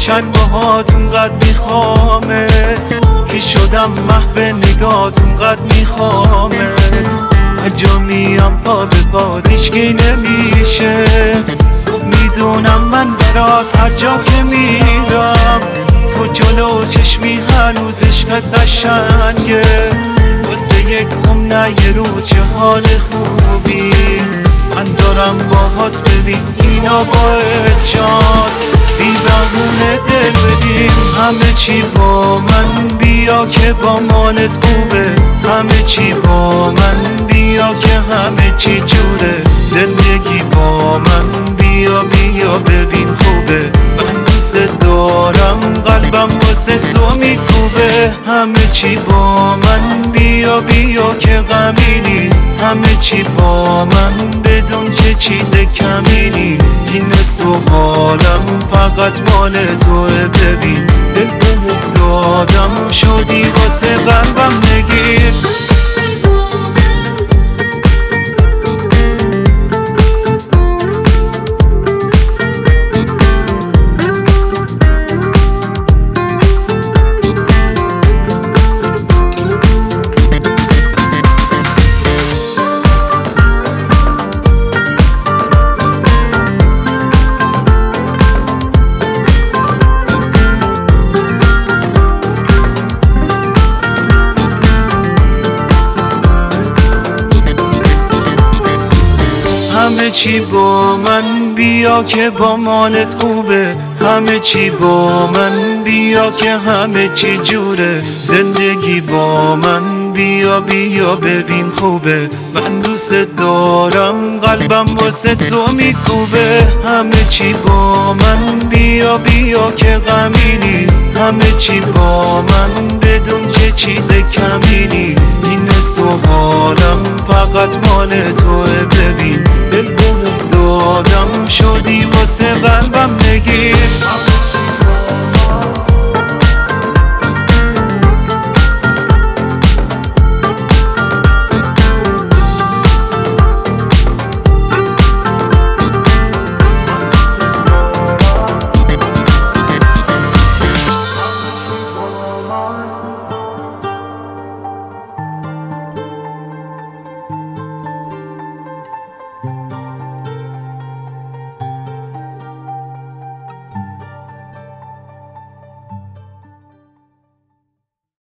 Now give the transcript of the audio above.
چند باهات اونقدر میخوامت، که شدم محو نگات اونقدر میخوامت. هر جا میام پا به پات هیچکی نمیشه، خوب میدونم من برات هر جا که میرم، تو جلو چشمی هنوز عشقت قشنگه. واسه یک نه یه رو چه حال خوبی من دارم باهات، ببین اینا باعث شد بی بهونه دل بدیم. همه چی با من بیا که با مالت خوبه، همه چی با من بیا که همه چی جوره. زندگی با من بیا بیا ببین خوبه، من دوست دارم قلبم واسه تو میکوبه. همه چی با من بیا بیا که غمی نیست، همه چی با من بدون چه چیز کمی نیست. این تو حالم فقط مال توه، ببین دل بهت دادم شدی واسه قلبم نگیر. همه چی با من بیا که با مالت خوبه، همه چی با من بیا که همه چی جوره. زندگی با من بیا بیا ببین خوبه، من دوست دارم قلبم واسه تو میکوبه. همه چی با من بیا بیا که غمی نیست، همه چی با من بدون چه چیز کمی نیست. این تو حالم فقط مال توه، ببین دل بهت دادم شدی واسه قلبم نگیر.